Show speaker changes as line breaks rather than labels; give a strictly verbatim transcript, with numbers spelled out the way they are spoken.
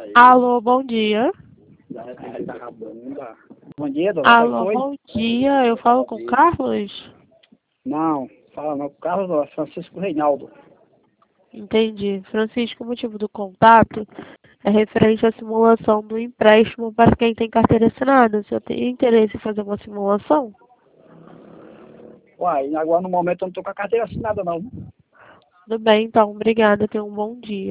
Alô, bom dia.
Bom dia, dona.
Alô,
Oi?
bom dia. Eu falo com o Carlos?
Não, fala não. Carlos, não, é Francisco Reinaldo.
Entendi. Francisco, o motivo do contato é referente à simulação do empréstimo para quem tem carteira assinada. Se eu tenho interesse em fazer uma simulação?
Uai, agora no momento eu não tô com a carteira assinada não.
Tudo bem, então. Obrigada. Tenha um bom dia.